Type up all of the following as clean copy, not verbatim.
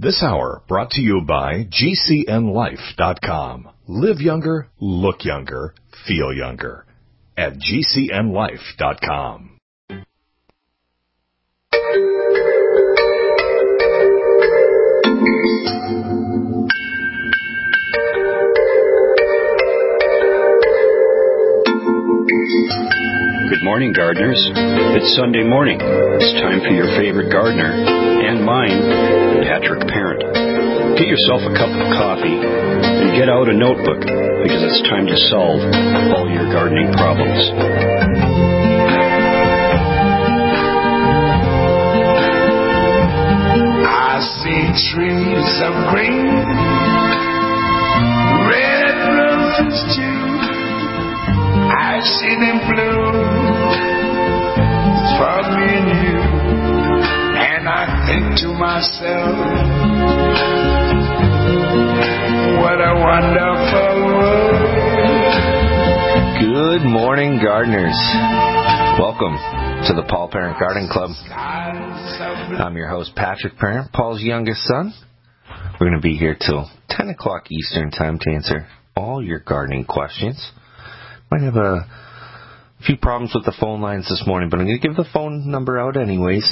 This hour brought to you by GCNLife.com. Live younger, look younger, feel younger at GCNLife.com. Good morning, gardeners. It's Sunday morning. It's time for your favorite gardener, and mine, Patrick Parent. Get yourself a cup of coffee and get out a notebook, because it's time to solve all your gardening problems. I see trees of green, red roses too. I see them bloom for me and you, and I think to myself, what a wonderful world. Good morning, gardeners. Welcome to the Paul Parent Garden Club. I'm your host, Patrick Parent, Paul's youngest son. We're going to be here till 10 o'clock Eastern time to answer all your gardening questions. Might have a few problems with the phone lines this morning, but I'm going to give the phone number out anyways.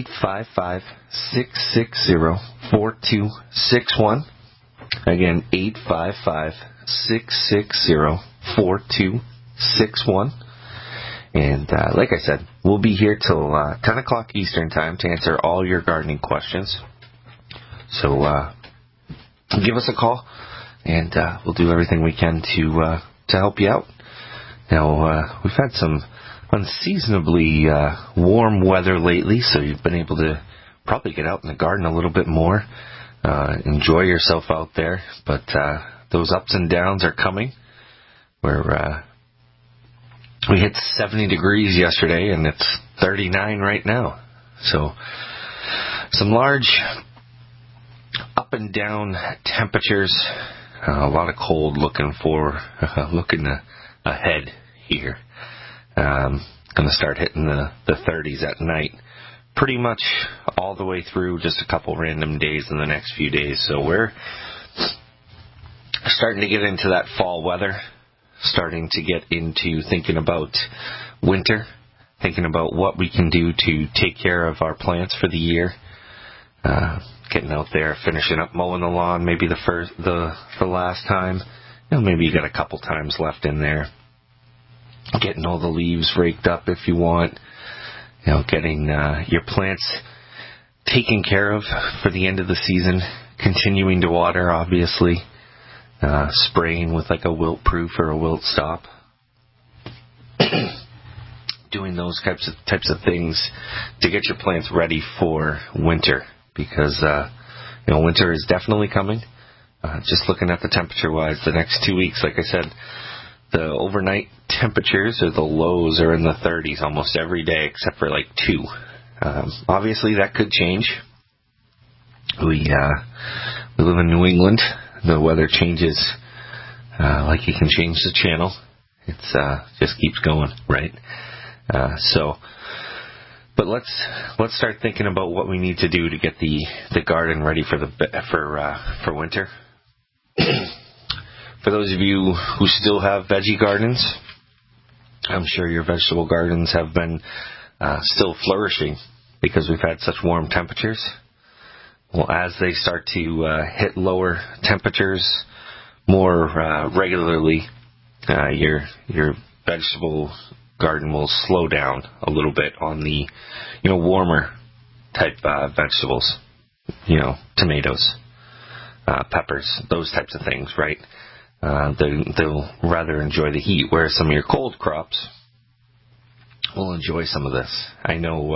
855-660-4261. Again, 855-660-4261. And like I said, we'll be here till 10 o'clock Eastern time to answer all your gardening questions. So give us a call, and we'll do everything we can to help you out. Now, we've had some unseasonably warm weather lately, so you've been able to probably get out in the garden a little bit more, enjoy yourself out there. But those ups and downs are coming. We hit 70 degrees yesterday, and it's 39 right now. So some large up and down temperatures, a lot of cold looking ahead here. Going to start hitting the 30s at night pretty much all the way through, just a couple random days in the next few days. So we're starting to get into that fall weather, starting to get into thinking about winter, thinking about what we can do to take care of our plants for the year. Getting out there, finishing up mowing the lawn, maybe the last time. Maybe you got a couple times left in there. Getting all the leaves raked up if you want. Getting your plants taken care of for the end of the season. Continuing to water, obviously. Spraying with like a wilt proof or a wilt stop. Doing those types of things to get your plants ready for winter, because winter is definitely coming. Just looking at the temperature-wise, the next 2 weeks, like I said, the overnight temperatures or the lows are in the 30s almost every day except for like 2. Obviously, that could change. We live in New England. The weather changes like you can change the channel. It's just keeps going, right? But let's start thinking about what we need to do to get the garden ready for winter. For those of you who still have veggie gardens, I'm sure your vegetable gardens have been still flourishing because we've had such warm temperatures. Well, as they start to hit lower temperatures more regularly, your vegetable garden will slow down a little bit on the warmer type vegetables, tomatoes, peppers, those types of things, right? They'll rather enjoy the heat, whereas some of your cold crops will enjoy some of this. I know,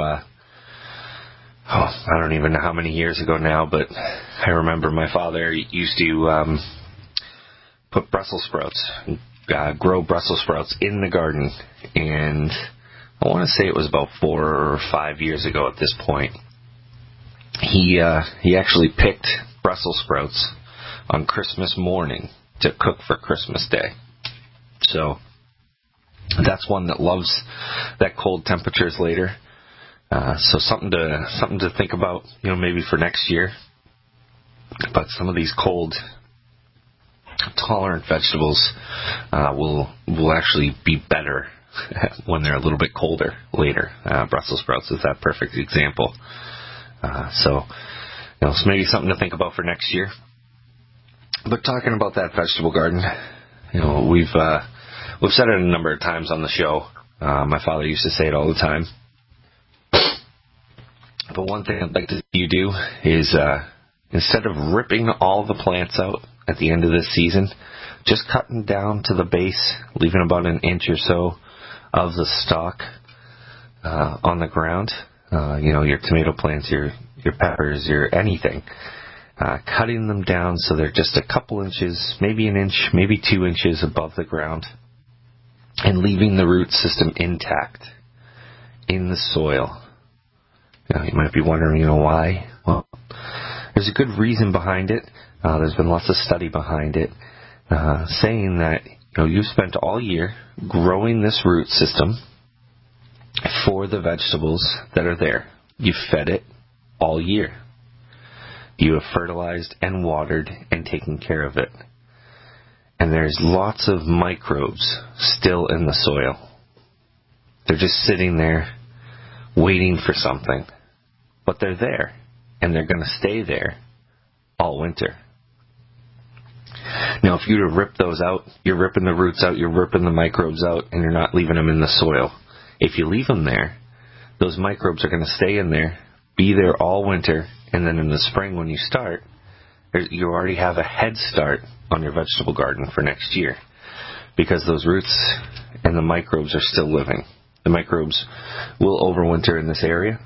I don't even know how many years ago now, but I remember my father used to put Brussels sprouts, grow Brussels sprouts in the garden, and I want to say it was about 4 or 5 years ago at this point. He actually picked Brussels sprouts on Christmas morning to cook for Christmas Day. So that's one that loves that cold temperatures later. So something to think about, maybe for next year. But some of these cold tolerant vegetables will actually be better when they're a little bit colder later. Brussels sprouts is that perfect example. So maybe something to think about for next year. But talking about that vegetable garden, we've said it a number of times on the show. My father used to say it all the time. But one thing I'd like to see you do is instead of ripping all the plants out at the end of this season, just cutting down to the base, leaving about an inch or so of the stalk on the ground. Your tomato plants, your peppers, your anything. Cutting them down so they're just a couple inches, maybe an inch, maybe 2 inches above the ground, and leaving the root system intact in the soil. You might be wondering, why? Well, there's a good reason behind it. There's been lots of study behind it, saying that you've spent all year growing this root system for the vegetables that are there. You've fed it all year. You have fertilized and watered and taken care of it. And there's lots of microbes still in the soil. They're just sitting there waiting for something. But they're there, and they're going to stay there all winter. Now, if you were to rip those out, you're ripping the roots out, you're ripping the microbes out, and you're not leaving them in the soil. If you leave them there, those microbes are going to stay in there, be there all winter, and then in the spring when you start, you already have a head start on your vegetable garden for next year, because those roots and the microbes are still living. The microbes will overwinter in this area.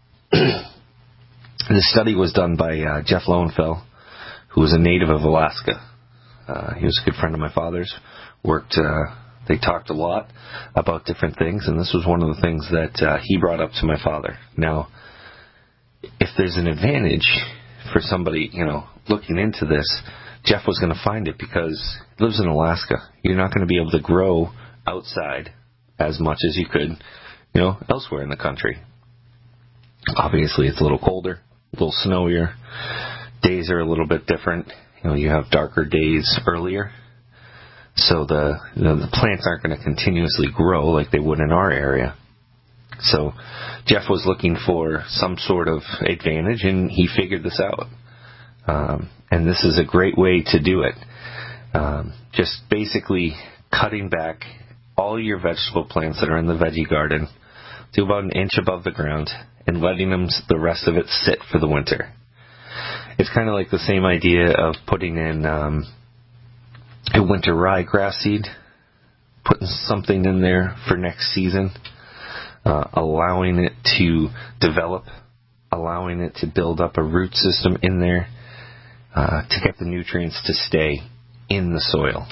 The study was done by Jeff Lowenfeld, who was a native of Alaska. He was a good friend of my father's. They talked a lot about different things, and this was one of the things that he brought up to my father. Now, if there's an advantage for somebody, looking into this, Jeff was going to find it because he lives in Alaska. You're not going to be able to grow outside as much as you could, elsewhere in the country. Obviously, it's a little colder, a little snowier. Days are a little bit different. You have darker days earlier. So the plants aren't going to continuously grow like they would in our area. So Jeff was looking for some sort of advantage, and he figured this out. And this is a great way to do it. Just basically cutting back all your vegetable plants that are in the veggie garden to about an inch above the ground and letting the rest of it sit for the winter. It's kind of like the same idea of putting in a winter ryegrass seed, putting something in there for next season, allowing it to develop, allowing it to build up a root system in there to get the nutrients to stay in the soil.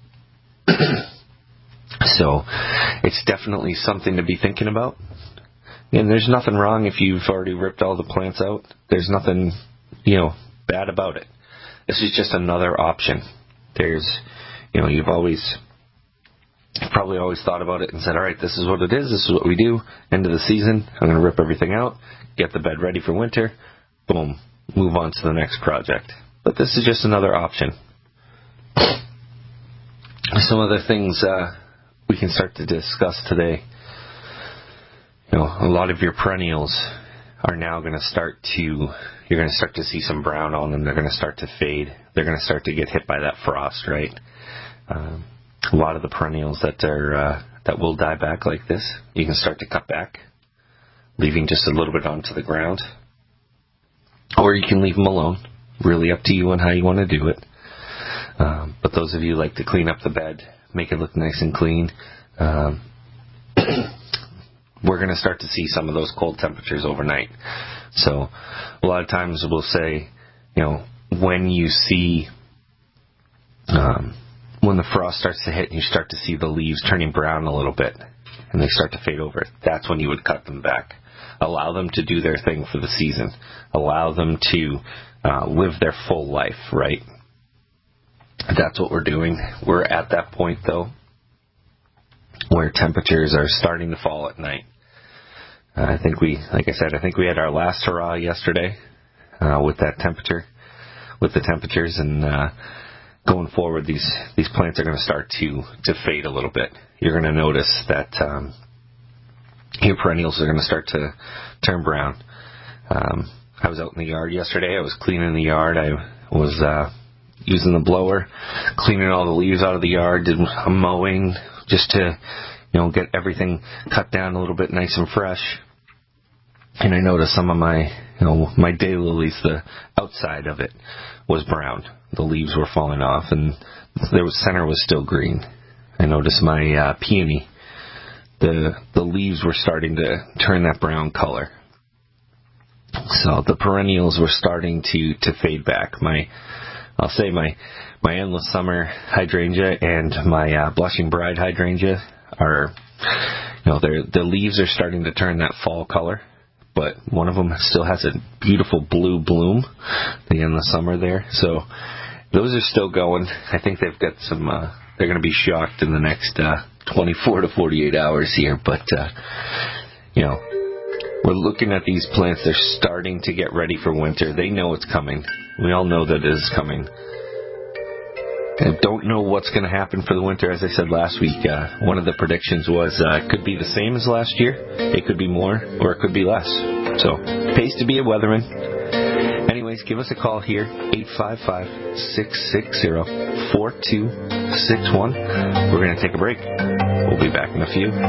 So it's definitely something to be thinking about. And there's nothing wrong if you've already ripped all the plants out. There's nothing, bad about it. This is just another option. There's, you've probably always thought about it and said, all right, this is what it is. This is what we do. End of the season, I'm going to rip everything out, get the bed ready for winter. Boom. Move on to the next project. But this is just another option. Some other things we can start to discuss today. A lot of your perennials are now going to you're going to start to see some brown on them. They're going to start to fade. They're going to start to get hit by that frost, right? A lot of the perennials that will die back like this, you can start to cut back, leaving just a little bit onto the ground. Or you can leave them alone. Really up to you on how you want to do it. But those of you who like to clean up the bed, make it look nice and clean, we're going to start to see some of those cold temperatures overnight. So a lot of times we'll say, when you see, when the frost starts to hit and you start to see the leaves turning brown a little bit and they start to fade over, that's when you would cut them back. Allow them to do their thing for the season. Allow them to live their full life, right? That's what we're doing. We're at that point, though, where temperatures are starting to fall at night. I think we had our last hurrah yesterday with that temperature. with the temperatures, and going forward, these plants are going to start to fade a little bit. You're going to notice that your perennials are going to start to turn brown. I was out in the yard yesterday. I was cleaning the yard. I was using the blower, cleaning all the leaves out of the yard, did a mowing just to, get everything cut down a little bit nice and fresh. And I noticed some of my, my daylilies, the outside of it was brown. The leaves were falling off, and center was still green. I noticed my peony, the leaves were starting to turn that brown color. So the perennials were starting to fade back. I'll say my endless summer hydrangea and my blushing bride hydrangea are, the leaves are starting to turn that fall color, but one of them still has a beautiful blue bloom, the endless summer there. So those are still going. I think they've got some, they're going to be shocked in the next 24 to 48 hours here, but, we're looking at these plants. They're starting to get ready for winter. They know it's coming. We all know that it is coming. I don't know what's going to happen for the winter. As I said last week, one of the predictions was it could be the same as last year. It could be more, or it could be less. So, pays to be a weatherman. Anyways, give us a call here, 855-660-4261. We're going to take a break. We'll be back in a few.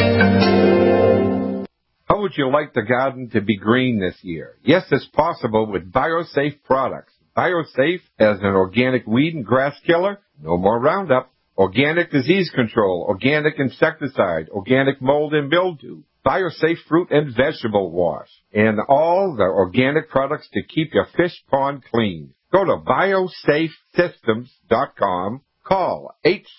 How would you like the garden to be green this year? Yes, it's possible with BioSafe products. BioSafe as an organic weed and grass killer, no more Roundup, organic disease control, organic insecticide, organic mold and mildew, BioSafe fruit and vegetable wash, and all the organic products to keep your fish pond clean. Go to biosafesystems.com. Call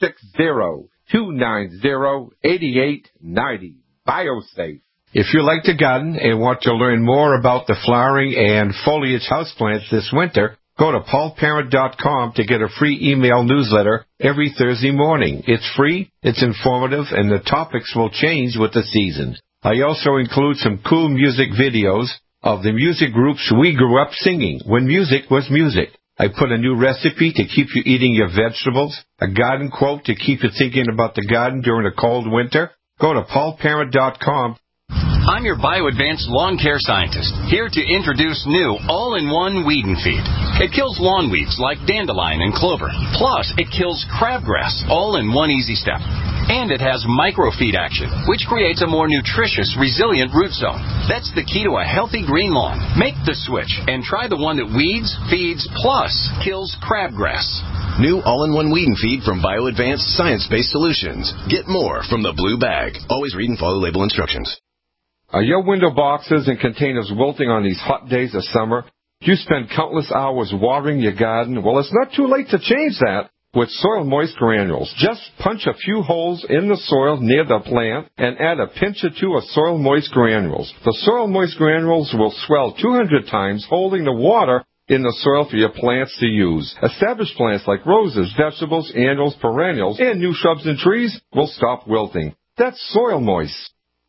860-290-8890. BioSafe. If you like to garden and want to learn more about the flowering and foliage houseplants this winter, go to paulparent.com to get a free email newsletter every Thursday morning. It's free, it's informative, and the topics will change with the season. I also include some cool music videos of the music groups we grew up singing when music was music. I put a new recipe to keep you eating your vegetables, a garden quote to keep you thinking about the garden during a cold winter. Go to paulparent.com. I'm your BioAdvanced lawn care scientist, here to introduce new all-in-one weed and feed. It kills lawn weeds like dandelion and clover. Plus, it kills crabgrass, all in one easy step. And it has microfeed action, which creates a more nutritious, resilient root zone. That's the key to a healthy green lawn. Make the switch and try the one that weeds, feeds, plus kills crabgrass. New all-in-one weed and feed from BioAdvanced science-based solutions. Get more from the blue bag. Always read and follow label instructions. Are your window boxes and containers wilting on these hot days of summer? Do you spend countless hours watering your garden? Well, it's not too late to change that with Soil Moist Granules. Just punch a few holes in the soil near the plant and add a pinch or two of Soil Moist Granules. The Soil Moist Granules will swell 200 times, holding the water in the soil for your plants to use. Established plants like roses, vegetables, annuals, perennials, and new shrubs and trees will stop wilting. That's Soil Moist.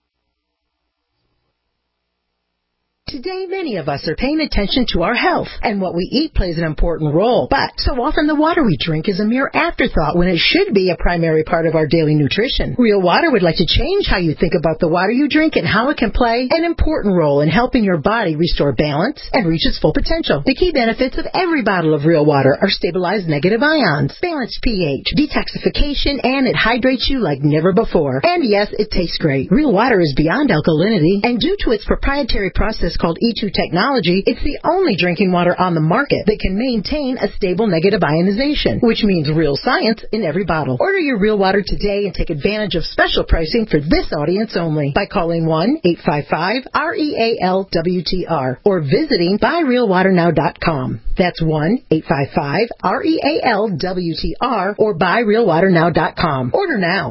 Today, many of us are paying attention to our health, and what we eat plays an important role. But so often the water we drink is a mere afterthought when it should be a primary part of our daily nutrition. Real Water would like to change how you think about the water you drink and how it can play an important role in helping your body restore balance and reach its full potential. The key benefits of every bottle of Real Water are stabilized negative ions, balanced pH, detoxification, and it hydrates you like never before. And yes, it tastes great. Real Water is beyond alkalinity, and due to its proprietary process called E2 technology, it's the only drinking water on the market that can maintain a stable negative ionization, which means real science in every bottle. Order your Real Water today and take advantage of special pricing for this audience only by calling 1-855-REAL-WTR or visiting buyrealwaternow.com. That's 1-855-REAL-WTR or buyrealwaternow.com. Order now.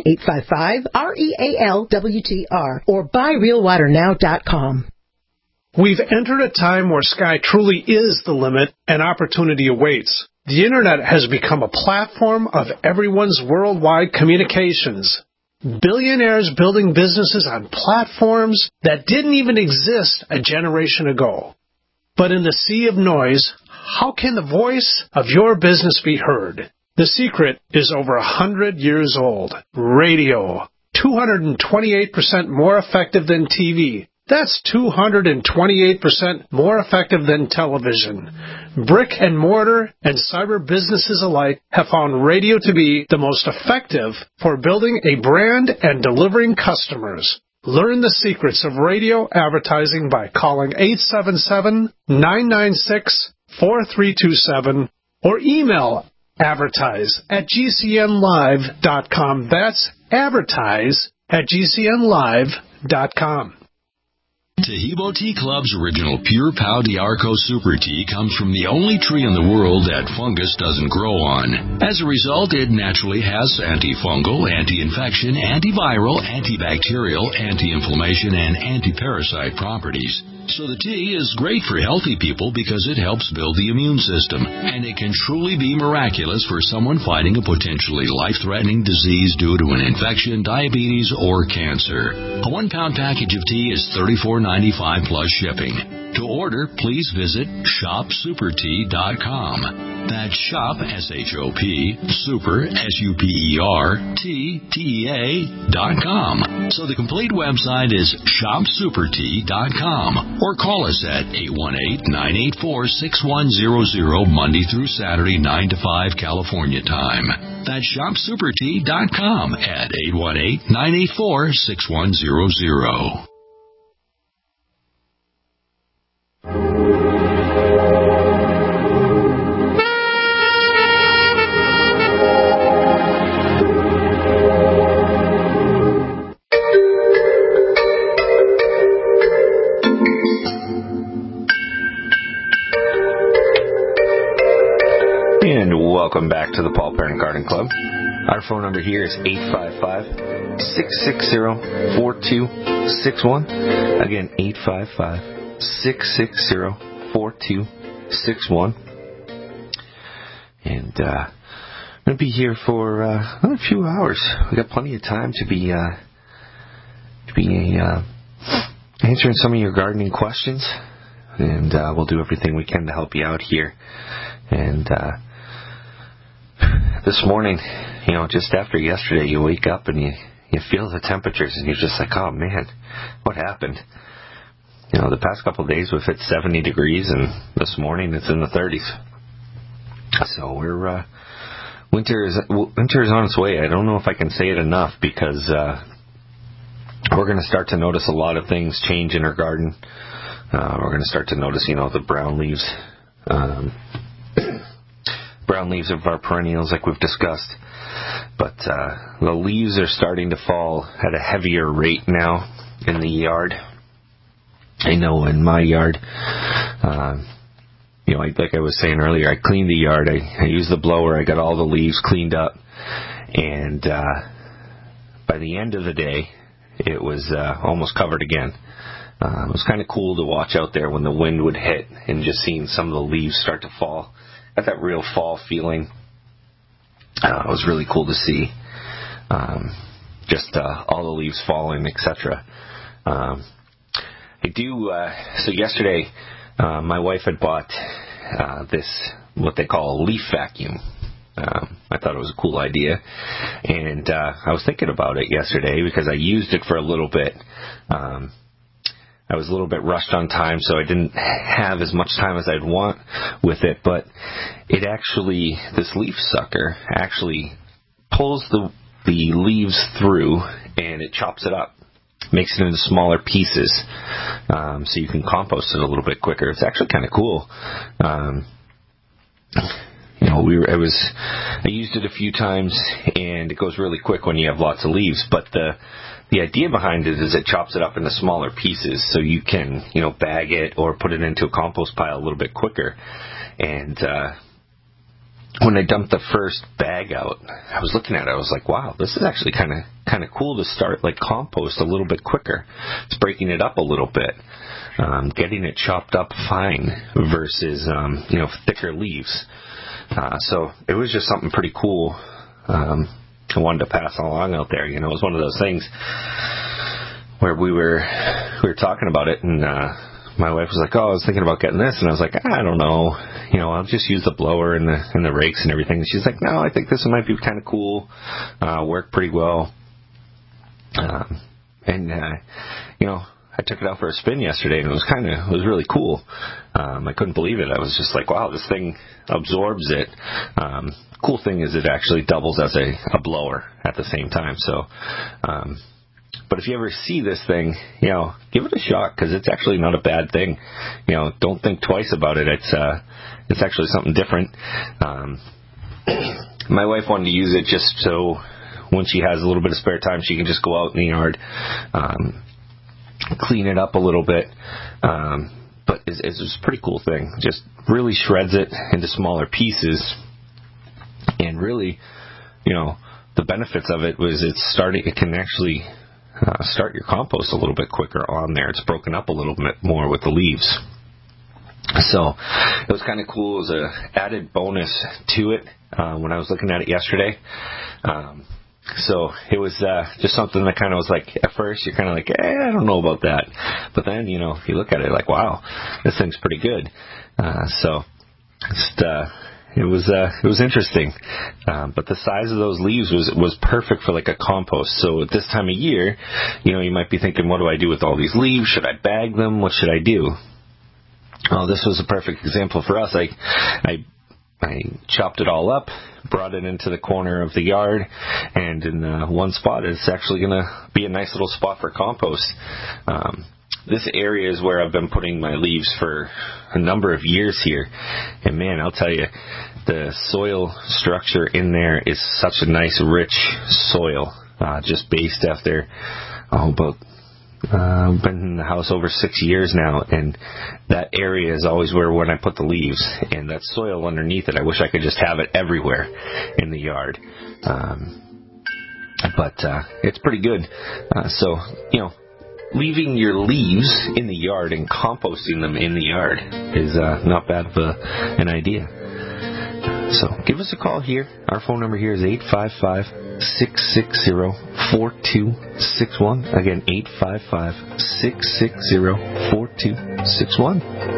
1-855-REAL-WTR or buyrealwaternow.com. We've entered a time where sky truly is the limit and opportunity awaits. The Internet has become a platform of everyone's worldwide communications. Billionaires building businesses on platforms that didn't even exist a generation ago. But in the sea of noise, how can the voice of your business be heard? The secret is over 100 years old. Radio. 228% more effective than TV. That's 228% more effective than television. Brick and mortar and cyber businesses alike have found radio to be the most effective for building a brand and delivering customers. Learn the secrets of radio advertising by calling 877-996-4327 or email advertise@gcnlive.com. That's advertise@gcnlive.com. Tahibo Tea Club's original Pure Pau D'Arco Super Tea comes from the only tree in the world that fungus doesn't grow on. As a result, it naturally has antifungal, anti-infection, antiviral, antibacterial, anti-inflammation, and anti-parasite properties. So the tea is great for healthy people because it helps build the immune system, and it can truly be miraculous for someone fighting a potentially life-threatening disease due to an infection, diabetes, or cancer. A 1-pound package of tea is $34.95 plus shipping. To order, please visit shopsupertea.com. That's shop, S-H-O-P, super, S-U-P-E-R, T-T-E-A.com. So the complete website is shopsupertea.com. Or call us at 818-984-6100 Monday through Saturday, 9 to 5 California time. That's shopsupertea.com at 818-984-6100. Welcome back to the Paul Parent Garden Club. Our phone number here is 855-660-4261. Again, 855-660-4261. And I'm going to be here for another few hours. We got plenty of time to be answering some of your gardening questions, and we'll do everything we can to help you out here. And this morning, just after yesterday, you wake up and you feel the temperatures and you're just like, oh man, what happened? The past couple of days we've hit 70 degrees and this morning it's in the 30s. So we're winter is on its way. I don't know if I can say it enough because we're going to start to notice a lot of things change in our garden. We're going to start to notice, the brown leaves. Brown leaves of our perennials like we've discussed. But the leaves are starting to fall at a heavier rate now in the yard. I know in my yard, like I was saying earlier, I cleaned the yard. I used the blower. I got all the leaves cleaned up. And by the end of the day, it was almost covered again. It was kind of cool to watch out there when the wind would hit and just seeing some of the leaves start to fall. Got that real fall feeling. It was really cool to see. Just all the leaves falling, etc. So yesterday, my wife had bought this, what they call a leaf vacuum. I thought it was a cool idea. And I was thinking about it yesterday because I used it for a little bit. I was a little bit rushed on time, so I didn't have as much time as I'd want with it. But it actually, this leaf sucker actually pulls the leaves through and it chops it up, makes it into smaller pieces, so you can compost it a little bit quicker. It's actually kind of cool. I used it a few times, and it goes really quick when you have lots of leaves. But the idea behind it is it chops it up into smaller pieces, so you can, bag it or put it into a compost pile a little bit quicker. And when I dumped the first bag out, I was looking at it. I was like, wow, this is actually kind of cool to start like compost a little bit quicker. It's breaking it up a little bit, getting it chopped up fine versus thicker leaves. So it was just something pretty cool. I wanted to pass along out there. It was one of those things where we were talking about it, and my wife was like, "Oh, I was thinking about getting this," and I was like, "I don't know, I'll just use the blower and the rakes and everything." And she's like, "No, I think this might be kind of cool, work pretty well." I took it out for a spin yesterday, and it was really cool. I couldn't believe it. I was just like, wow, this thing absorbs it. Cool thing is it actually doubles as a blower at the same time. So, but if you ever see this thing, give it a shot, because it's actually not a bad thing. Don't think twice about it. It's actually something different. My wife wanted to use it just so when she has a little bit of spare time, she can just go out in the yard, clean it up a little bit. But it's a pretty cool thing. Just really shreds it into smaller pieces. And really, the benefits of it was it can actually start your compost a little bit quicker on there. It's broken up a little bit more with the leaves. So it was kind of cool. It was an added bonus to it when I was looking at it yesterday. So it was just something that kind of was like, at first you're kind of like, I don't know about that. But then, if you look at it like, wow, this thing's pretty good. It was interesting. But the size of those leaves was perfect for like a compost. So at this time of year, you might be thinking, what do I do with all these leaves? Should I bag them? What should I do? Oh, this was a perfect example for us. I chopped it all up, brought it into the corner of the yard, and in one spot it's actually going to be a nice little spot for compost. This area is where I've been putting my leaves for a number of years here, and man, I'll tell you, the soil structure in there is such a nice, rich soil, just based after I've been in the house over 6 years now, and that area is always when I put the leaves, and that soil underneath it, I wish I could just have it everywhere in the yard. But it's pretty good. So, leaving your leaves in the yard and composting them in the yard is not bad of an idea. So give us a call here. Our phone number here is 855-660-4261. Again, 855-660-4261.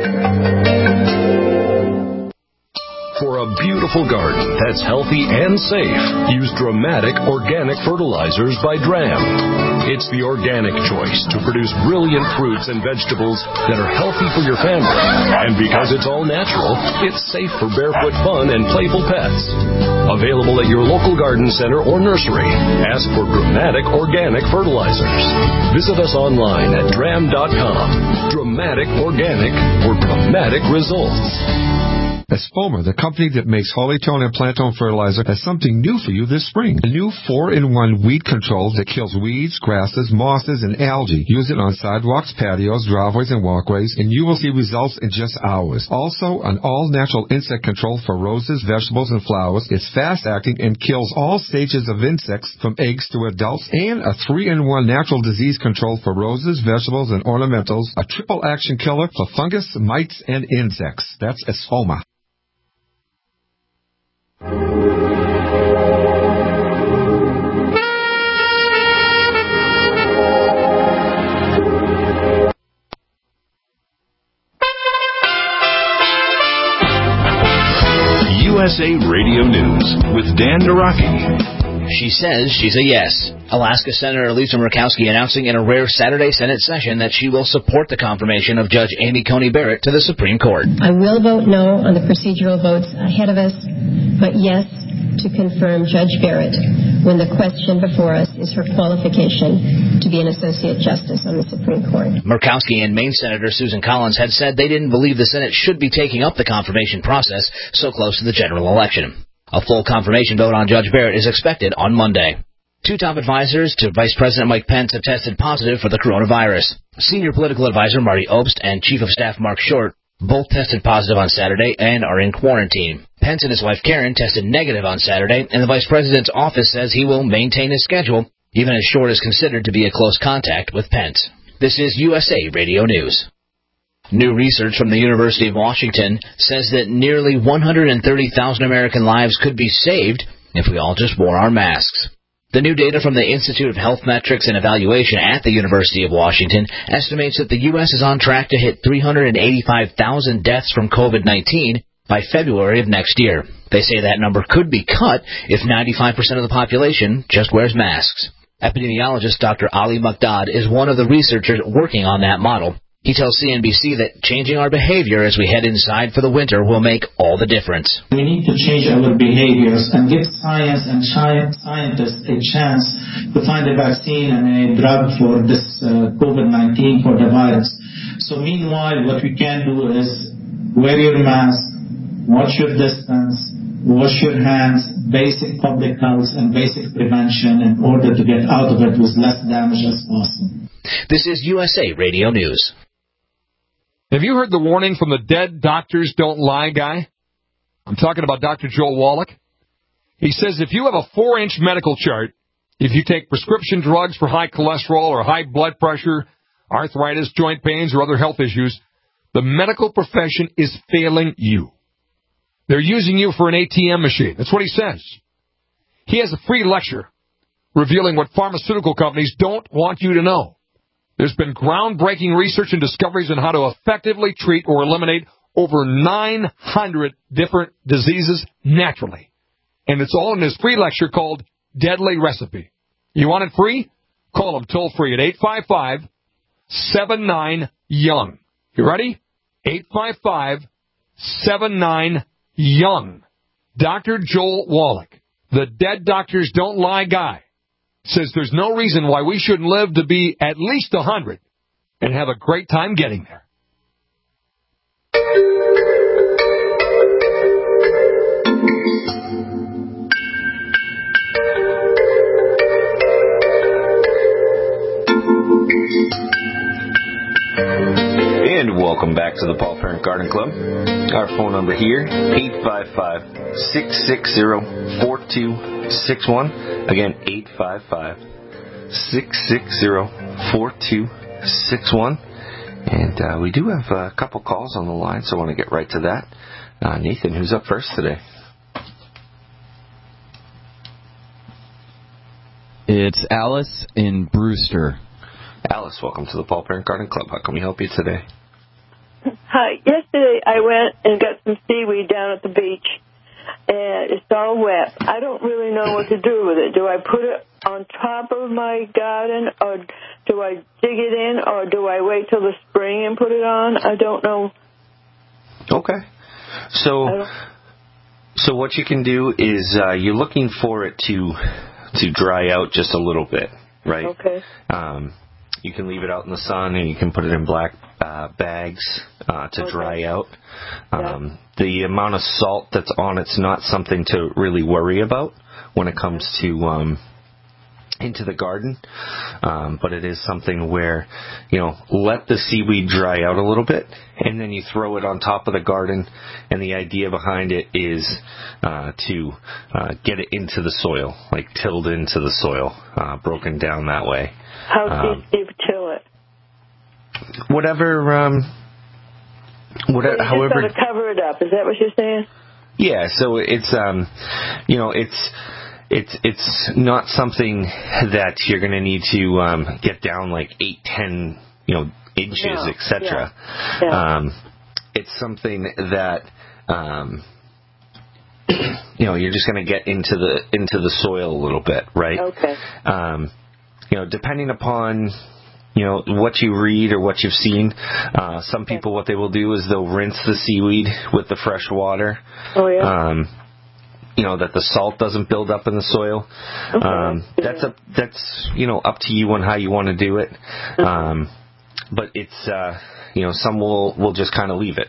For a beautiful garden that's healthy and safe, use Dramatic Organic Fertilizers by DRAM. It's the organic choice to produce brilliant fruits and vegetables that are healthy for your family. And because it's all natural, it's safe for barefoot fun and playful pets. Available at your local garden center or nursery. Ask for Dramatic Organic Fertilizers. Visit us online at dram.com. Dramatic Organic for dramatic results. Espoma, the company that makes Hollytone and Plantone fertilizer, has something new for you this spring. A new 4-in-1 weed control that kills weeds, grasses, mosses, and algae. Use it on sidewalks, patios, driveways, and walkways, and you will see results in just hours. Also, an all-natural insect control for roses, vegetables, and flowers. It's fast-acting and kills all stages of insects from eggs to adults. And a 3-in-1 natural disease control for roses, vegetables, and ornamentals. A triple action killer for fungus, mites, and insects. That's Espoma. USA Radio News with Dan Naraki. She says she's a yes. Alaska Senator Lisa Murkowski announcing in a rare Saturday Senate session that she will support the confirmation of Judge Amy Coney Barrett to the Supreme Court. I will vote no on the procedural votes ahead of us, but yes to confirm Judge Barrett when the question before us is her qualification to be an Associate Justice on the Supreme Court. Murkowski and Maine Senator Susan Collins had said they didn't believe the Senate should be taking up the confirmation process so close to the general election. A full confirmation vote on Judge Barrett is expected on Monday. Two top advisors to Vice President Mike Pence have tested positive for the coronavirus. Senior political advisor Marty Obst and Chief of Staff Mark Short both tested positive on Saturday and are in quarantine. Pence and his wife Karen tested negative on Saturday, and the Vice President's office says he will maintain his schedule, even as Short is considered to be a close contact with Pence. This is USA Radio News. New research from the University of Washington says that nearly 130,000 American lives could be saved if we all just wore our masks. The new data from the Institute of Health Metrics and Evaluation at the University of Washington estimates that the U.S. is on track to hit 385,000 deaths from COVID-19 by February of next year. They say that number could be cut if 95% of the population just wears masks. Epidemiologist Dr. Ali Muqdad is one of the researchers working on that model. He tells CNBC that changing our behavior as we head inside for the winter will make all the difference. We need to change our behaviors and give science and scientists a chance to find a vaccine and a drug for this COVID-19, for the virus. So meanwhile, what we can do is wear your mask, watch your distance, wash your hands, basic public health and basic prevention in order to get out of it with less damage as possible. This is USA Radio News. Have you heard the warning from the dead doctors don't lie guy? I'm talking about Dr. Joel Wallach. He says if you have a 4-inch medical chart, if you take prescription drugs for high cholesterol or high blood pressure, arthritis, joint pains, or other health issues, the medical profession is failing you. They're using you for an ATM machine. That's what he says. He has a free lecture revealing what pharmaceutical companies don't want you to know. There's been groundbreaking research and discoveries on how to effectively treat or eliminate over 900 different diseases naturally. And it's all in this free lecture called Deadly Recipe. You want it free? Call them toll-free at 855-79-YOUNG. You ready? 855-79-YOUNG. Dr. Joel Wallach, the Dead Doctors Don't Lie guy, says there's no reason why we shouldn't live to be at least 100 and have a great time getting there. And welcome back to the Paul Parent Garden Club. Our phone number here, 855-660-4261. Again, 855-660-4261. And we do have a couple calls on the line, so I want to get right to that. Nathan, who's up first today? It's Alice in Brewster. Alice, welcome to the Paul Parent Garden Club. How can we help you today? Hi. Yesterday I went and got some seaweed down at the beach, and it's all wet. I don't really know what to do with it. Do I put it on top of my garden, or do I dig it in, or do I wait till the spring and put it on? I don't know. Okay. So what you can do is you're looking for it to dry out just a little bit, right? Okay. You can leave it out in the sun, and you can put it in black bags to dry out. The amount of salt that's on it's not something to really worry about when it comes to into the garden, but it is something where, let the seaweed dry out a little bit, and then you throw it on top of the garden, and the idea behind it is to get it into the soil, like tilled into the soil, broken down that way. How deep do you till it? Whatever, however. Just got to cover it up. Is that what you're saying? Yeah. So it's, it's not something that you're going to need to get down like 8-10 inches, etc. Yeah. It's something that you're just going to get into the soil a little bit, right? Okay. Depending upon what you read or what you've seen, some people, what they will do is they'll rinse the seaweed with the fresh water. Oh yeah. That the salt doesn't build up in the soil. Okay. That's up to you on how you want to do it. But it's some will just kind of leave it.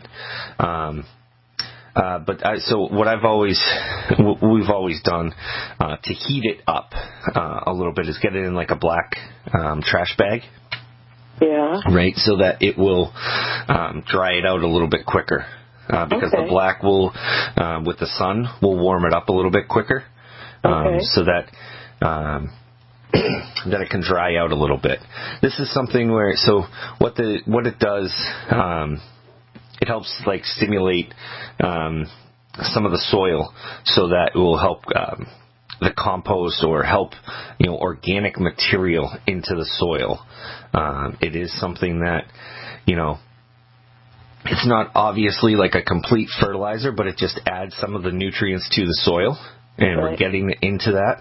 So what we've always done to heat it up a little bit is get it in like a black trash bag. Yeah. Right, so that it will dry it out a little bit quicker. Because the black will, with the sun, will warm it up a little bit quicker. So that that it can dry out a little bit. This is something where, so what it does, it helps like stimulate some of the soil, so that it will help the compost or help, organic material into the soil. It is something that, it's not obviously like a complete fertilizer, but it just adds some of the nutrients to the soil, and we're getting into that.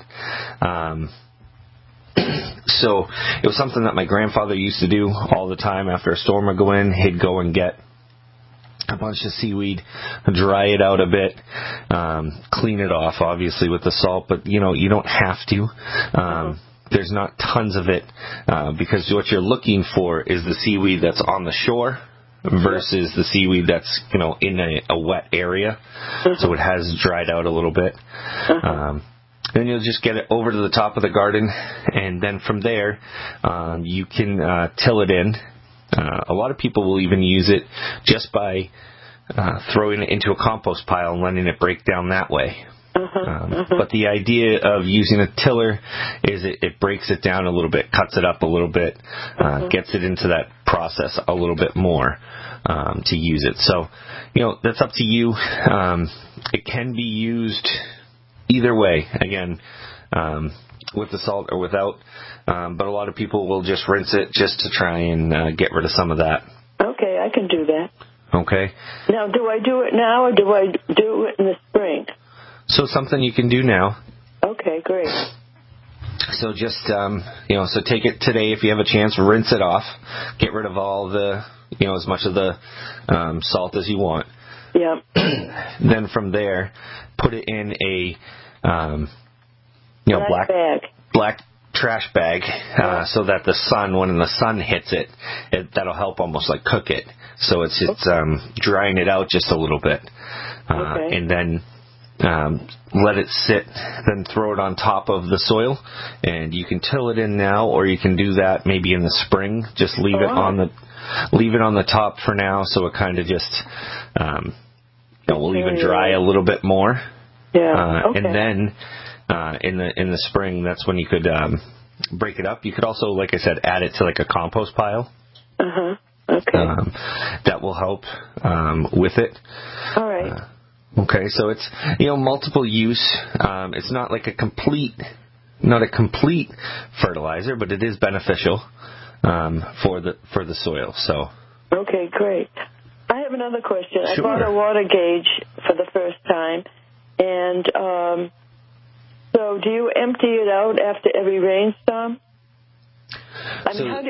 So it was something that my grandfather used to do all the time. After a storm would go in, he'd go and get a bunch of seaweed, dry it out a bit, clean it off, obviously, with the salt, but, you don't have to. There's not tons of it, because what you're looking for is the seaweed that's on the shore versus the seaweed that's, in a wet area. So it has dried out a little bit. Then you'll just get it over to the top of the garden, and then from there, you can till it in. A lot of people will even use it just by throwing it into a compost pile and letting it break down that way. But the idea of using a tiller is it breaks it down a little bit, cuts it up a little bit, gets it into that process a little bit more to use it. So, that's up to you. It can be used either way, again, with the salt or without. But a lot of people will just rinse it just to try and get rid of some of that. Okay, I can do that. Okay. Now, do I do it now or do I do it in the spring? So something you can do now. Okay, great. So just, so take it today if you have a chance, rinse it off, get rid of all the, as much of the salt as you want. Yeah. Then from there, put it in a, black trash bag, so that the sun, when the sun hits it, that'll help almost like cook it. So it's drying it out just a little bit. And then let it sit, then throw it on top of the soil, and you can till it in now, or you can do that maybe in the spring. Just leave it on the top for now, so it kind of just will even dry a little bit more. Yeah. Okay. And then in the spring, that's when you could break it up. You could also, like I said, add it to like a compost pile. Okay. That will help with it. All right. Okay, so it's multiple use. It's not like a complete fertilizer, but it is beneficial for the soil. So. Okay, great. I have another question. Sure. I bought a water gauge for the first time, and so do you empty it out after every rainstorm? I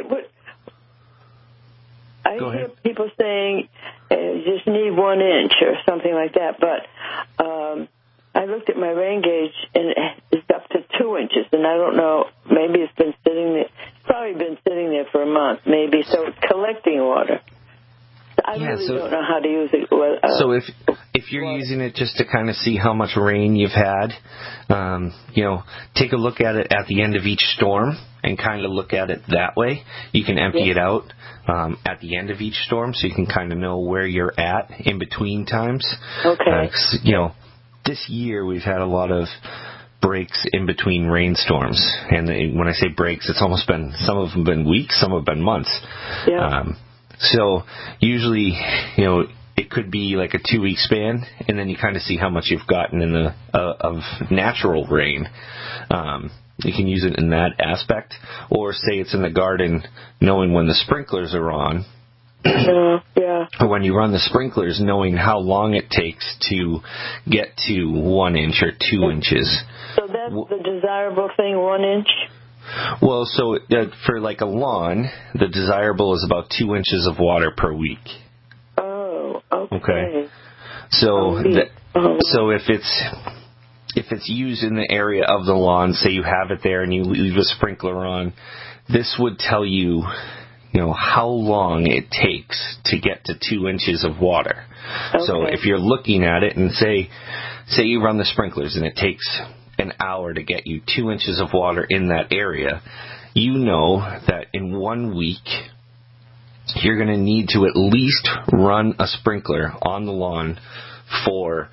hear people saying you just need 1 inch or something like that, but I looked at my rain gauge and it's up to 2 inches, and I don't know, maybe it's been sitting there. It's probably been sitting there for a month, maybe, so it's collecting water. I really don't know how to use it. So if you're using it just to kind of see how much rain you've had, take a look at it at the end of each storm and kind of look at it that way. You can empty it out at the end of each storm, so you can kind of know where you're at in between times. Okay. This year we've had a lot of breaks in between rainstorms, and when I say breaks, it's almost been, some of them have been weeks, some have been months. Yeah. So usually, it could be like a 2-week span, and then you kind of see how much you've gotten in the of natural rain. You can use it in that aspect, or say it's in the garden, knowing when the sprinklers are on. Or when you run the sprinklers, knowing how long it takes to get to 1 inch or 2 inches. So that's the desirable thing, 1 inch? Well, so for like a lawn, the desirable is about 2 inches of water per week. Oh, okay. So so if it's used in the area of the lawn, say you have it there and you leave a sprinkler on, this would tell you, how long it takes to get to 2 inches of water. Okay. So if you're looking at it and say you run the sprinklers and it takes an hour to get you 2 inches of water in that area, you know that in 1 week you're going to need to at least run a sprinkler on the lawn for,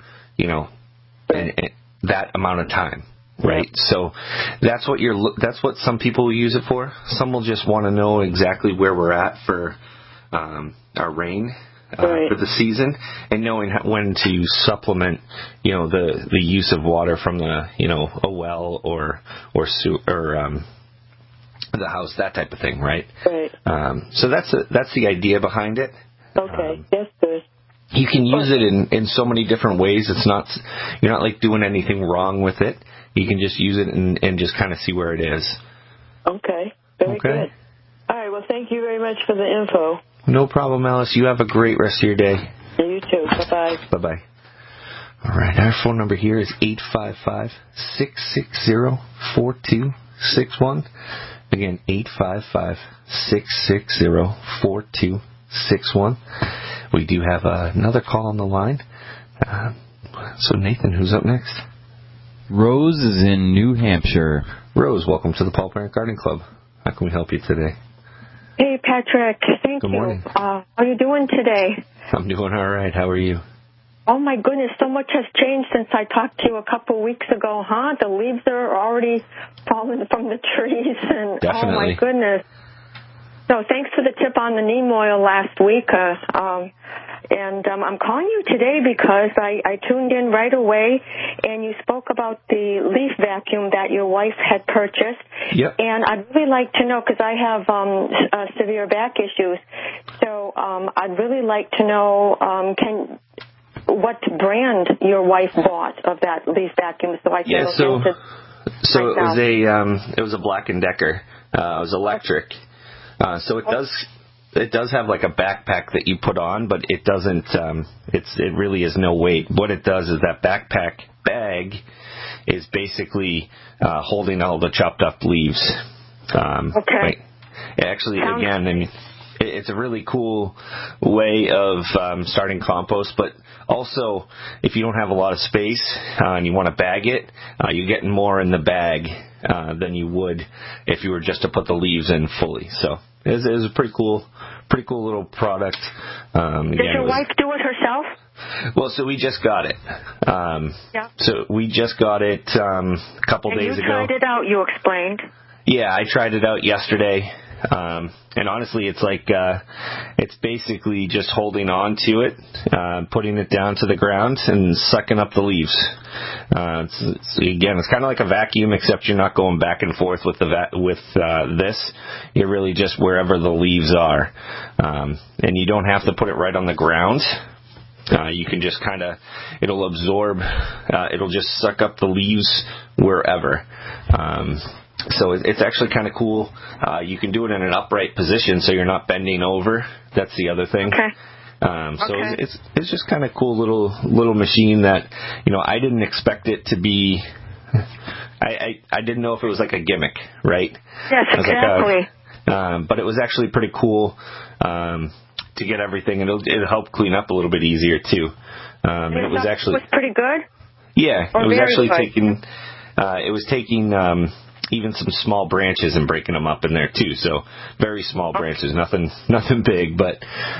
that amount of time, right? So that's what some people will use it for. Some will just want to know exactly where we're at for our rain. for the season, and knowing when to supplement, the use of water from the, a well or the house, that type of thing, right? Right. So that's the idea behind it. Okay. Yes, good. You can use it in so many different ways. You're not like doing anything wrong with it. You can just use it and just kind of see where it is. Okay. Very good. All right. Well, thank you very much for the info. No problem, Alice. You have a great rest of your day. You too. Bye-bye. Bye-bye. All right. Our phone number here is 855-660-4261. Again, 855-660-4261. We do have another call on the line. So, Nathan, who's up next? Rose is in New Hampshire. Rose, welcome to the Paul Parent Garden Club. How can we help you today? Hey, Patrick. Thank you. Good morning. How are you doing today? I'm doing all right. How are you? Oh, my goodness. So much has changed since I talked to you a couple of weeks ago, huh? The leaves are already falling from the trees. And Definitely. Oh, my goodness. So thanks for the tip on the neem oil last week. I'm calling you today because I tuned in right away, and you spoke about the leaf vacuum that your wife had purchased. Yep. And I'd really like to know, because I have severe back issues, so I'd really like to know what brand your wife bought of that leaf vacuum, so I can look into. So it was a Black & Decker. It was electric. So it does have like a backpack that you put on, but it doesn't. It really is no weight. What it does is that backpack bag is basically holding all the chopped up leaves. Okay. Actually, again, I mean, it's a really cool way of starting compost, but also if you don't have a lot of space and you want to bag it, you're getting more in the bag than you would if you were just to put the leaves in fully. So it was a pretty cool little product. Did your wife do it herself? Well, so we just got it. So we just got it a couple days ago. And you tried it out, you explained. Yeah, I tried it out yesterday. And honestly, it's like, it's basically just holding on to it, putting it down to the ground and sucking up the leaves. It's kind of like a vacuum, except you're not going back and forth with this. You're really just wherever the leaves are. And you don't have to put it right on the ground. You can just it'll absorb, it'll just suck up the leaves wherever. So it's actually kind of cool. You can do it in an upright position, so you're not bending over. That's the other thing. Okay. So it's just kind of cool little machine that, I didn't expect it to be. I didn't know if it was like a gimmick, right? Yes, exactly. But it was actually pretty cool to get everything, and it'll help clean up a little bit easier too. And it was actually pretty good. Yeah, it was actually taking even some small branches and breaking them up in there too. So very small branches, nothing big, but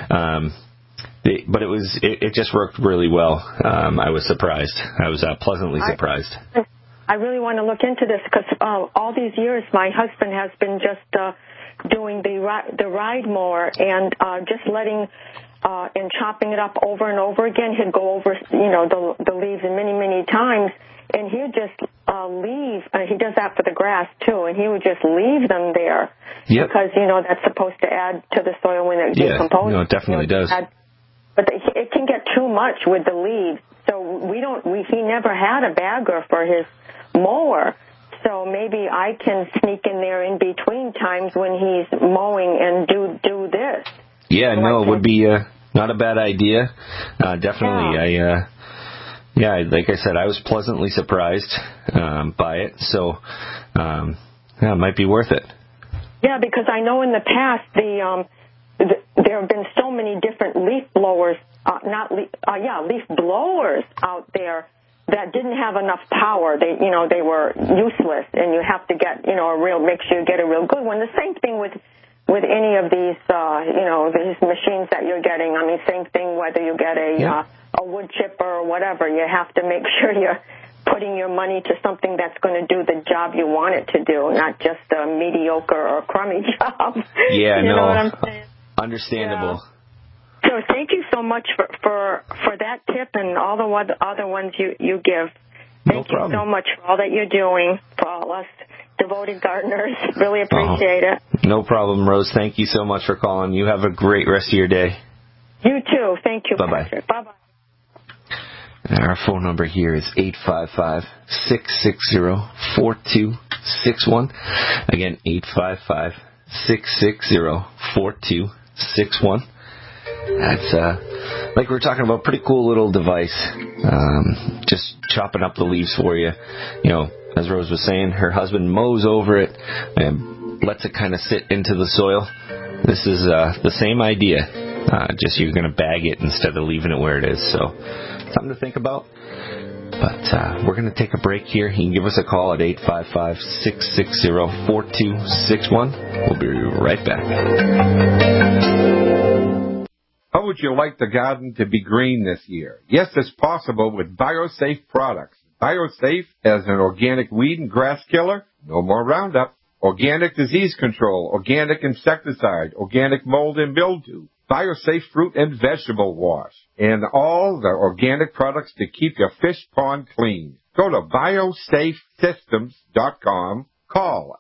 it just worked really well. I was surprised. I was pleasantly surprised. I really want to look into this because all these years my husband has been just doing the ride mower and just letting and chopping it up over and over again. He'd go over the leaves many times. And he would just leave. He does that for the grass, too. And he would just leave them there. Yep. Because, that's supposed to add to the soil when it decomposes. No, it definitely does. But it can get too much with the leaves. So he never had a bagger for his mower. So maybe I can sneak in there in between times when he's mowing and do this. Yeah, it would be not a bad idea. Definitely. Yeah. Like I said, I was pleasantly surprised by it. So, it might be worth it. Yeah, because I know in the past there have been so many different leaf blowers, leaf blowers out there that didn't have enough power. They were useless, and you have to get make sure you get a real good one. The same thing with any of these these machines that you're getting. I mean, same thing whether you get a wood chipper or whatever. You have to make sure you're putting your money to something that's going to do the job you want it to do, not just a mediocre or crummy job. Yeah, you know what I'm saying? Understandable. Yeah. So thank you so much for that tip and all the other ones you give. Thank you so much for all that you're doing for all us devoted gardeners. Really appreciate it. No problem, Rose. Thank you so much for calling. You have a great rest of your day. You too. Thank you, Bye-bye. Patrick. Bye-bye. Our phone number here is 855-660-4261. Again, 855-660-4261. That's, like we were talking about, pretty cool little device. Just chopping up the leaves for you. You know, as Rose was saying, her husband mows over it and lets it kind of sit into the soil. This is the same idea. Just you're going to bag it instead of leaving it where it is. So, something to think about. But we're going to take a break here. You can give us a call at 855-660-4261. We'll be right back. How would you like the garden to be green this year? Yes, it's possible with BioSafe products. BioSafe as an organic weed and grass killer, no more Roundup. Organic disease control, organic insecticide, organic mold and mildew. BioSafe fruit and vegetable wash, and all the organic products to keep your fish pond clean. Go to biosafesystems.com. Call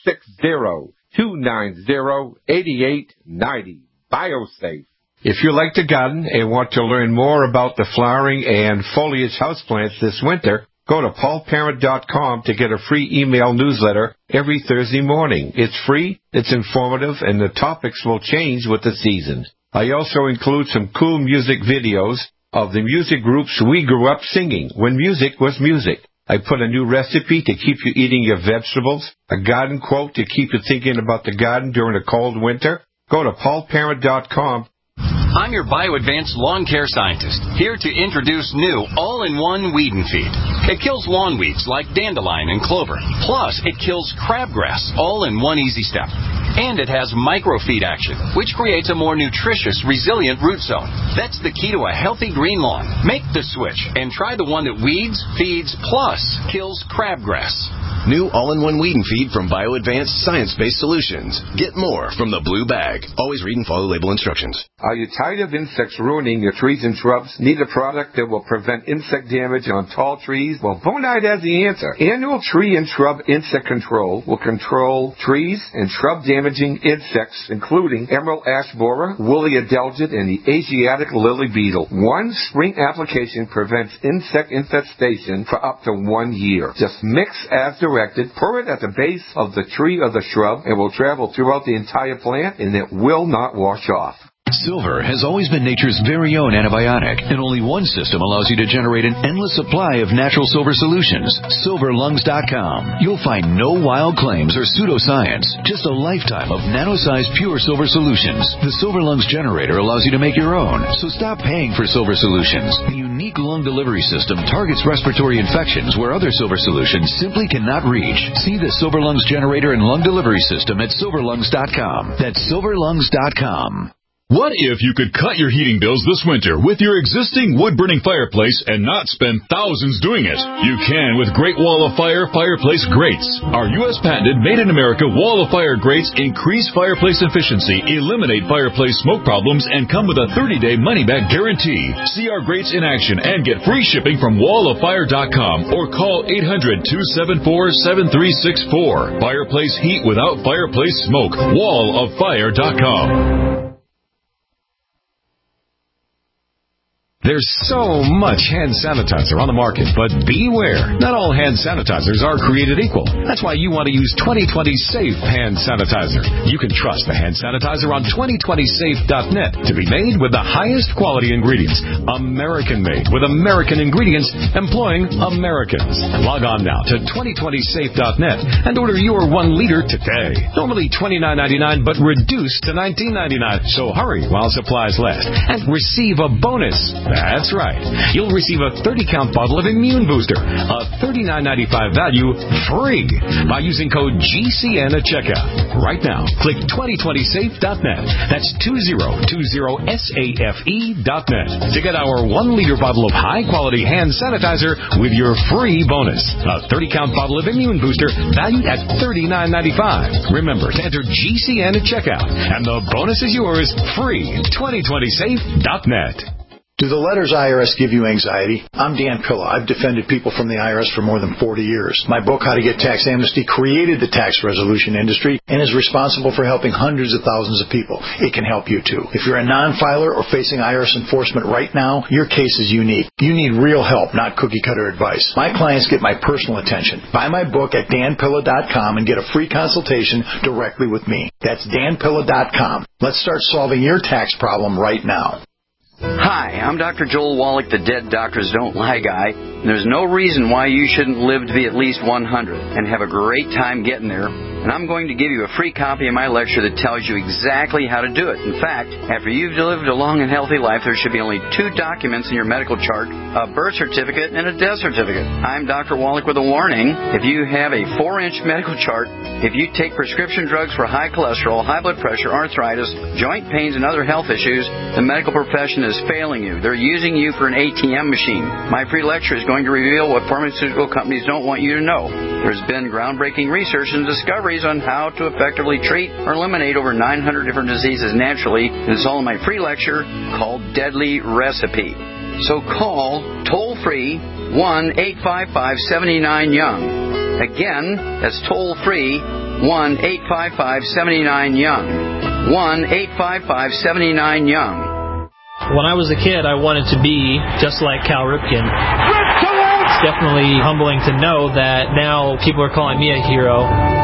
860-290-8890. BioSafe. If you like to garden and want to learn more about the flowering and foliage houseplants this winter, go to paulparent.com to get a free email newsletter every Thursday morning. It's free, it's informative, and the topics will change with the seasons. I also include some cool music videos of the music groups we grew up singing when music was music. I put a new recipe to keep you eating your vegetables, a garden quote to keep you thinking about the garden during a cold winter. Go to paulparent.com. I'm your BioAdvanced lawn care scientist, here to introduce new all-in-one weed and feed. It kills lawn weeds like dandelion and clover. Plus, it kills crabgrass, all in one easy step. And it has microfeed action, which creates a more nutritious, resilient root zone. That's the key to a healthy green lawn. Make the switch and try the one that weeds, feeds, plus kills crabgrass. New all-in-one weed and feed from BioAdvanced Science-Based Solutions. Get more from the blue bag. Always read and follow label instructions. Are you tired of insects ruining your trees and shrubs? Need a product that will prevent insect damage on tall trees? Well, Bonide has the answer. Annual Tree and Shrub Insect Control will control trees and shrub-damaging insects, including emerald ash borer, woolly adelgid, and the Asiatic lily beetle. One spring application prevents insect infestation for up to 1 year. Just mix as directed, pour it at the base of the tree or the shrub, and will travel throughout the entire plant, and it will not wash off. Silver has always been nature's very own antibiotic, and only one system allows you to generate an endless supply of natural silver solutions. SilverLungs.com. You'll find no wild claims or pseudoscience, just a lifetime of nano-sized pure silver solutions. The Silver Lungs generator allows you to make your own, so stop paying for silver solutions. The unique lung delivery system targets respiratory infections where other silver solutions simply cannot reach. See the Silver Lungs generator and lung delivery system at SilverLungs.com. That's SilverLungs.com. What if you could cut your heating bills this winter with your existing wood-burning fireplace and not spend thousands doing it? You can with Great Wall of Fire fireplace grates. Our U.S. patented made-in-America Wall of Fire grates increase fireplace efficiency, eliminate fireplace smoke problems, and come with a 30-day money-back guarantee. See our grates in action and get free shipping from walloffire.com or call 800-274-7364. Fireplace heat without fireplace smoke. walloffire.com. There's so much hand sanitizer on the market, but beware. Not all hand sanitizers are created equal. That's why you want to use 2020 Safe Hand Sanitizer. You can trust the hand sanitizer on 2020safe.net to be made with the highest quality ingredients. American-made with American ingredients employing Americans. Log on now to 2020safe.net and order your 1 liter today. Normally $29.99, but reduced to $19.99. So hurry while supplies last and receive a bonus. That's right. You'll receive a 30-count bottle of Immune Booster, a $39.95 value, free by using code GCN at checkout. Right now, click 2020safe.net. That's 2020safe.net to get our 1-liter bottle of high-quality hand sanitizer with your free bonus. A 30-count bottle of Immune Booster valued at $39.95. Remember to enter GCN at checkout, and the bonus is yours free. 2020safe.net. Do the letters IRS give you anxiety? I'm Dan Pilla. I've defended people from the IRS for more than 40 years. My book, How to Get Tax Amnesty, created the tax resolution industry and is responsible for helping hundreds of thousands of people. It can help you too. If you're a non-filer or facing IRS enforcement right now, your case is unique. You need real help, not cookie-cutter advice. My clients get my personal attention. Buy my book at danpilla.com and get a free consultation directly with me. That's danpilla.com. Let's start solving your tax problem right now. Hi, I'm Dr. Joel Wallach, the Dead Doctors Don't Lie guy. There's no reason why you shouldn't live to be at least 100 and have a great time getting there. And I'm going to give you a free copy of my lecture that tells you exactly how to do it. In fact, after you've lived a long and healthy life, there should be only 2 documents in your medical chart, a birth certificate and a death certificate. I'm Dr. Wallach with a warning. If you have a 4-inch medical chart, if you take prescription drugs for high cholesterol, high blood pressure, arthritis, joint pains, and other health issues, the medical profession is failing you. They're using you for an ATM machine. My free lecture is going to reveal what pharmaceutical companies don't want you to know. There's been groundbreaking research and discoveries on how to effectively treat or eliminate over 900 different diseases naturally. It's all in my free lecture called Deadly Recipe. So call toll-free 1-855-79-YOUNG. Again, that's toll-free 1-855-79-YOUNG. 1-855-79-YOUNG. When I was a kid, I wanted to be just like Cal Ripken. It's definitely humbling to know that now people are calling me a hero.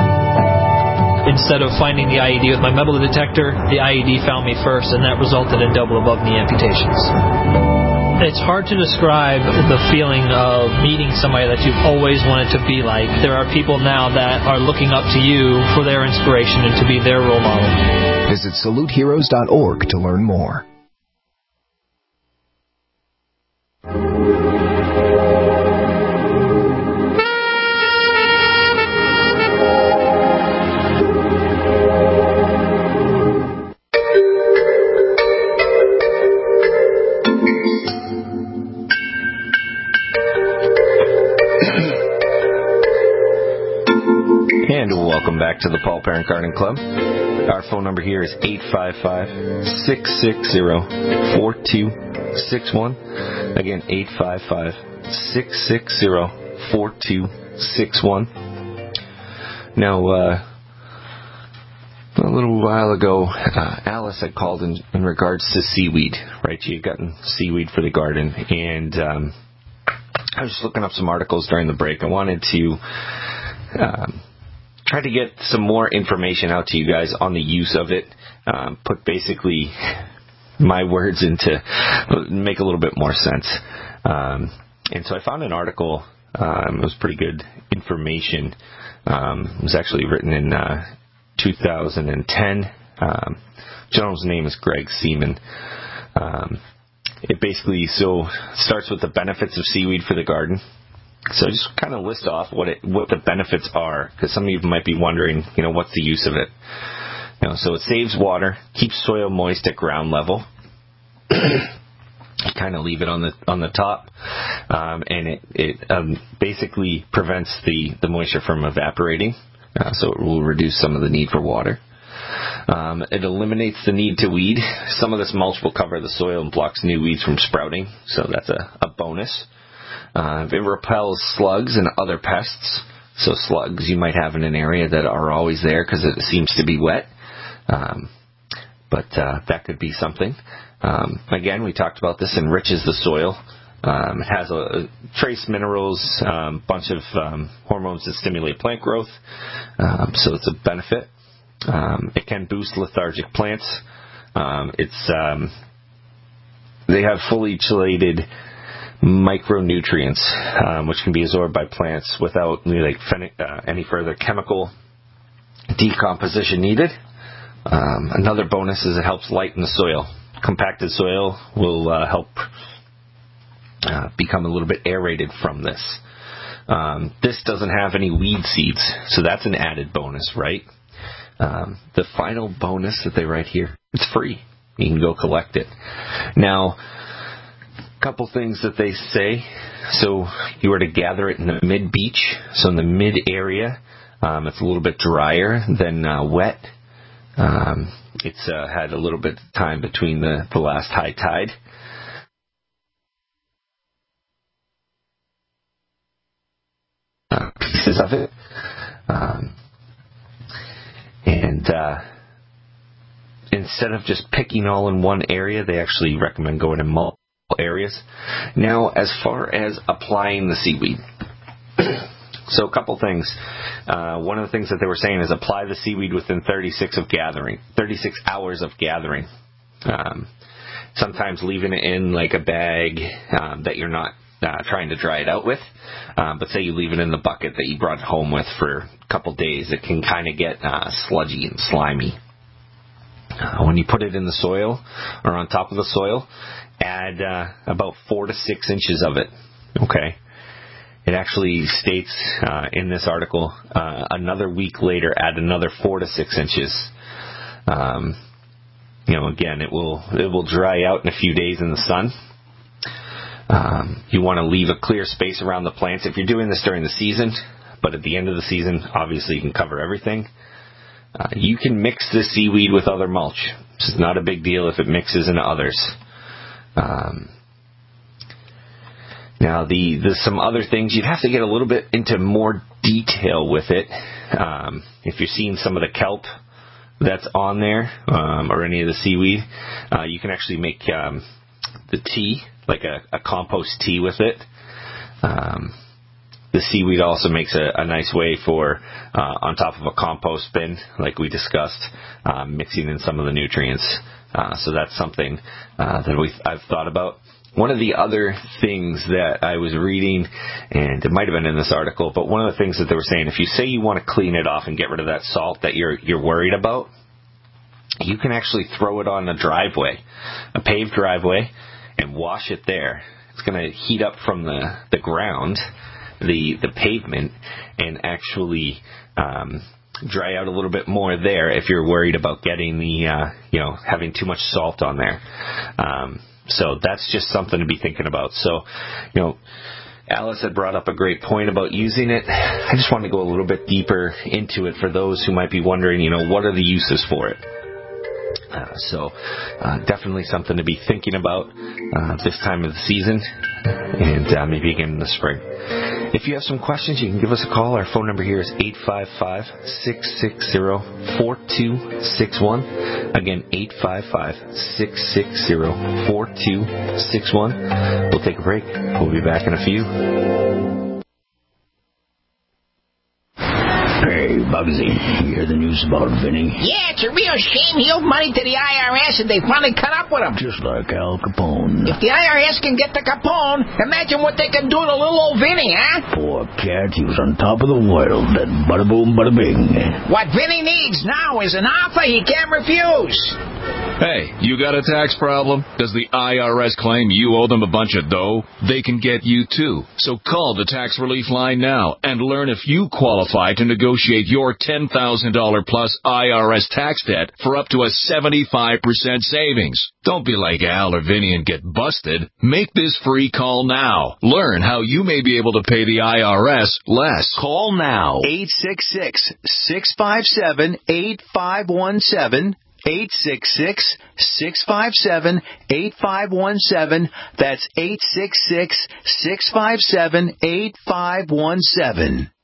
Instead of finding the IED with my metal detector, the IED found me first, and that resulted in double above-knee amputations. It's hard to describe the feeling of meeting somebody that you've always wanted to be like. There are people now that are looking up to you for their inspiration and to be their role model. Visit SaluteHeroes.org to learn more. And welcome back to the Paul Parent Garden Club. Our phone number here is 855-660-4261. Again, 855-660-4261. Now, a little while ago, Alice had called in regards to seaweed, right? She had gotten seaweed for the garden, and I was just looking up some articles during the break. I wanted to try to get some more information out to you guys on the use of it, put basically my words into, make a little bit more sense. And so I found an article, it was pretty good information. It was actually written in 2010. Gentleman's name is Greg Seaman. It basically starts with the benefits of seaweed for the garden. So just kind of list off what the benefits are, because some of you might be wondering, what's the use of it? So it saves water, keeps soil moist at ground level. Kind of leave it on the top, and it basically prevents the moisture from evaporating, so it will reduce some of the need for water. It eliminates the need to weed. Some of this mulch will cover the soil and blocks new weeds from sprouting, so that's a bonus. It repels slugs and other pests. So slugs you might have in an area that are always there because it seems to be wet. But that could be something. Again, we talked about this, enriches the soil. It has a trace minerals, bunch of hormones that stimulate plant growth. So it's a benefit. It can boost lethargic plants. They have fully chelated micronutrients, which can be absorbed by plants without any further chemical decomposition needed. Another bonus is it helps lighten the soil. Compacted soil will help become a little bit aerated from this. This doesn't have any weed seeds, so that's an added bonus, right? The final bonus that they write here, it's free. You can go collect it. Now, a couple things that they say. So you were to gather it in the mid-beach, so in the mid-area. It's a little bit drier than wet. It's had a little bit of time between the last high tide. Pieces of it. Instead of just picking all in one area, they actually recommend going in multiple areas. Now, as far as applying the seaweed. So a couple things. One of the things that they were saying is apply the seaweed within 36 hours of gathering. Sometimes leaving it in like a bag that you're not trying to dry it out with. But say you leave it in the bucket that you brought it home with for a couple days, it can kind of get sludgy and slimy. When you put it in the soil or on top of the soil, add about 4 to 6 inches of it. Okay. It actually states in this article, another week later, add another 4 to 6 inches. Again, it will dry out in a few days in the sun. You want to leave a clear space around the plants if you're doing this during the season, but at the end of the season, obviously you can cover everything. You can mix the seaweed with other mulch. It's not a big deal if it mixes into others. Now, there's some other things. You'd have to get a little bit into more detail with it. If you're seeing some of the kelp that's on there, or any of the seaweed, you can actually make the tea, like a compost tea with it. The seaweed also makes a nice way for, on top of a compost bin, like we discussed, mixing in some of the nutrients. So that's something that I've thought about. One of the other things that I was reading, and it might have been in this article, but one of the things that they were saying, if you say you want to clean it off and get rid of that salt that you're worried about, you can actually throw it on a driveway, a paved driveway, and wash it there. It's going to heat up from the ground, the pavement, and actually dry out a little bit more there if you're worried about getting having too much salt on there. So that's just something to be thinking about. So, Alice had brought up a great point about using it. I just wanted to go a little bit deeper into it for those who might be wondering, what are the uses for it? So definitely something to be thinking about this time of the season, and maybe again in the spring. If you have some questions, you can give us a call. Our phone number here is 855-660-4261. Again, 855-660-4261. We'll take a break. We'll be back in a few. Hey, Bugsy, you hear the news about Vinny? Yeah, it's a real shame. He owed money to the IRS and they finally cut up with him. Just like Al Capone. If the IRS can get to Capone, imagine what they can do to little old Vinny, huh? Poor cat, he was on top of the world. That bada boom, bada bing. What Vinny needs now is an offer he can't refuse. Hey, you got a tax problem? Does the IRS claim you owe them a bunch of dough? They can get you too. So call the Tax Relief Line now and learn if you qualify to negotiate your $10,000 plus IRS tax debt for up to a 75% savings. Don't be like Al or Vinny and get busted. Make this free call now. Learn how you may be able to pay the IRS less. Call now. 866-657-8517. 866-657-8517. That's 866-657-8517.